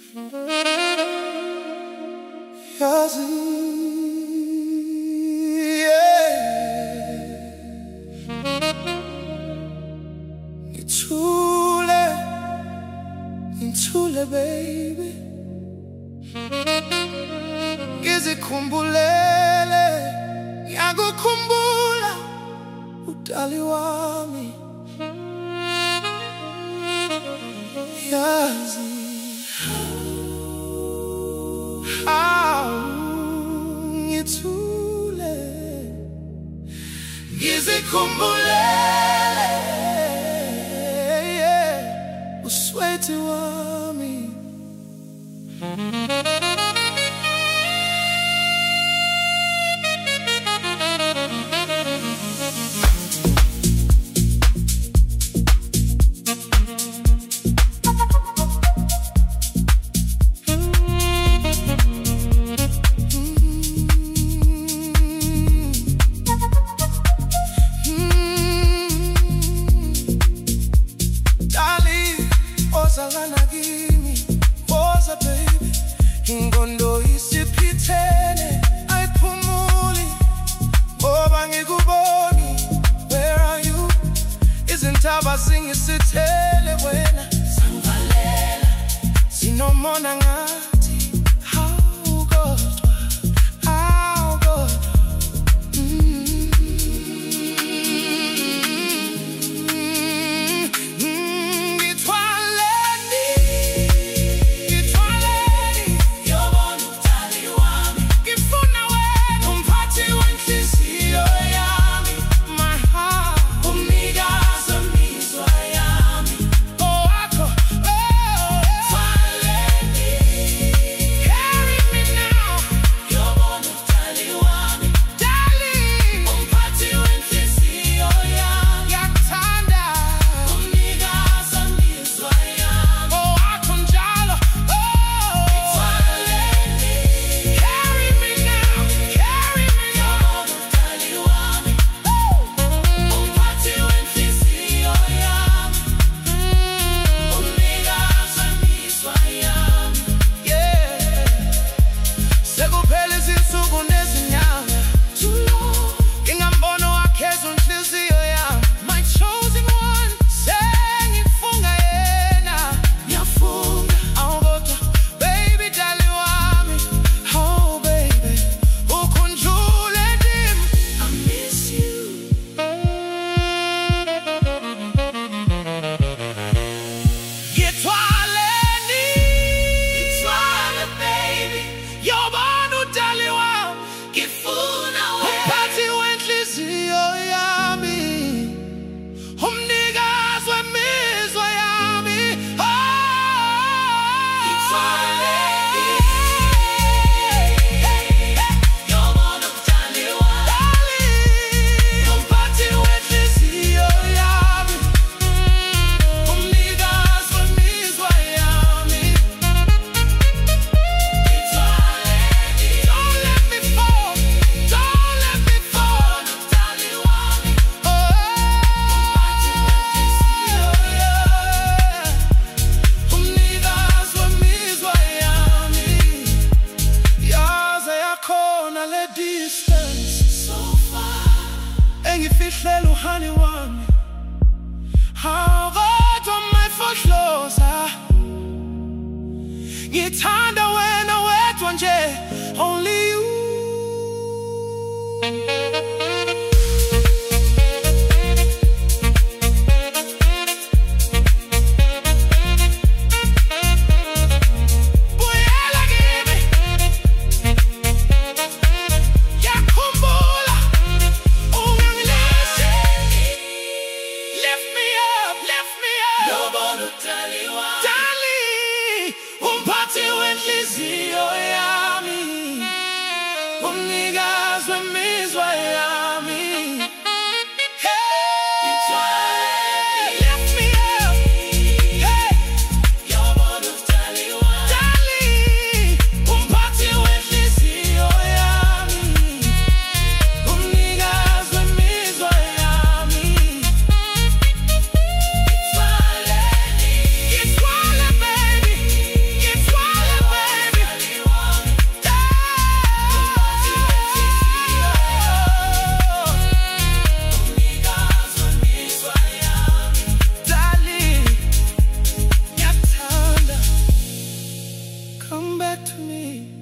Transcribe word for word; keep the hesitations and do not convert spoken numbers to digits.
Yazi, yeah. Ngithule, ngithule baby, ngizikhumbulele, ngiyakukhumbula udali wami. Yazi, ngithule, ngizikhumbulele, yeah, uswethi wami. Ozalana kimi, woza baby, ingondo isiphithene ayiphumuli ngoba ngikuboni. Where are you? Izintaba zingisithele wena, sangalela sinomona ngathi hawu kodwa, hawu kodwa. Engifihlela uhani wami, hawu kodwa mayfohloza. Ngithanda wena wedwa nje, only you. Dali, umphathi wenhliziyo yami. protect me.